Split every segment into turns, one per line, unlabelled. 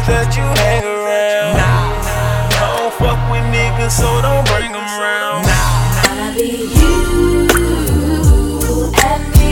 that you hang around. Nah, I don't fuck with niggas, so don't bring them around.
Gotta be you and me.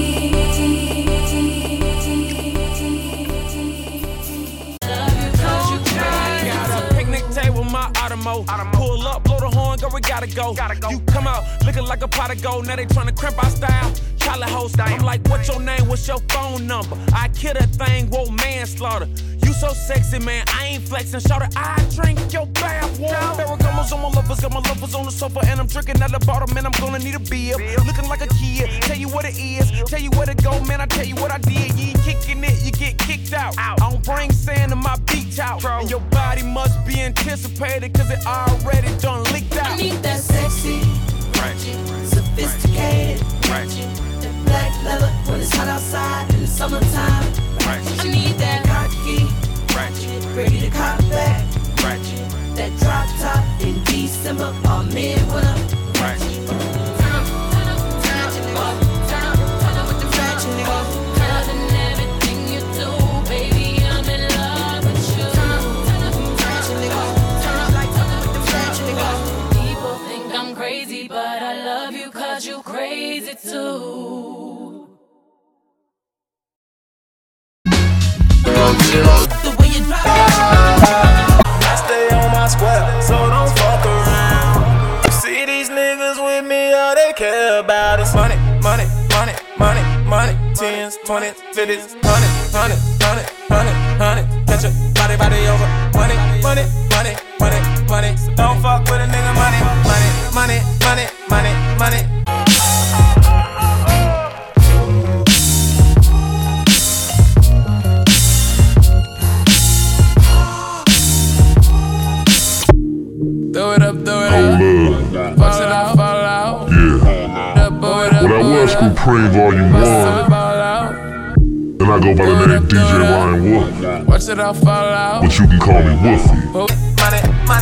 Love you 'cause you crazy.
Got a picnic table, my Automo. Pull up, blow the horn, girl, we gotta go. You come out looking like a pot of gold. Now they tryna crimp our style. Charlie host, I'm like, what's your name? What's your phone number? I kill that thing, whoa, manslaughter. You so sexy, man, I ain't flexing. Shout it, I drink your bath water. Ferragamos on my lovers, got my lovers on the sofa, and I'm drinking at the bottom, man, I'm gonna need a beer. Looking like a kid, tell you what it is, tell you where to go, man, I tell you what I did. You ain't kicking it, you get kicked out. I don't bring sand in my beach house, and your body must be anticipated, cause it already done leaked out.
I need that sexy, sophisticated, that black leather when it's hot outside in the summertime. I need that cocky, ready to cop back. That drop top in December or midwinter. People think I'm crazy, but I love you 'cause you crazy too. The way you drive.
I stay on my square, so don't fuck around. You see these niggas with me, all they care about is money, money, money, money, money. 10s, 20s, 50s, 100. Catch a body over. Money, money, money, money, money. So don't fuck with a nigga, money, money, money, money, money, money.
Throw it up, throw it up. Bust it out, fall out.
Yeah. Well, that was Supreme Volume 1. And I go by the name DJ Ryan Wolf.
Watch it all fall out.
But you can call me Wolfie.
Money, money.